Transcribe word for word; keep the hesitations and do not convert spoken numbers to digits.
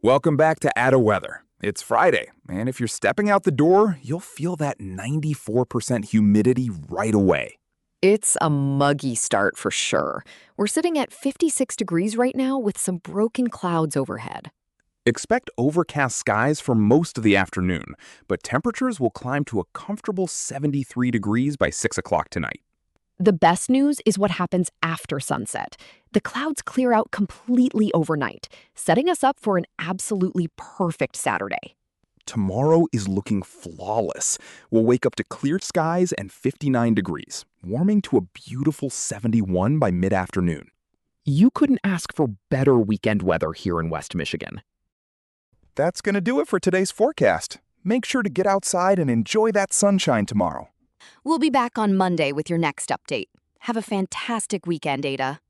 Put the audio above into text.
Welcome back to Atta Weather. It's Friday, and if you're stepping out the door, you'll feel that ninety-four percent humidity right away. It's a muggy start for sure. We're sitting at fifty-six degrees right now with some broken clouds overhead. Expect overcast skies for most of the afternoon, but temperatures will climb to a comfortable seventy-three degrees by six o'clock tonight. The best news is what happens after sunset. The clouds clear out completely overnight, setting us up for an absolutely perfect Saturday. Tomorrow is looking flawless. We'll wake up to clear skies and fifty-nine degrees, warming to a beautiful seventy-one by mid-afternoon. You couldn't ask for better weekend weather here in West Michigan. That's going to do it for today's forecast. Make sure to get outside and enjoy that sunshine tomorrow. We'll be back on Monday with your next update. Have a fantastic weekend, Ada.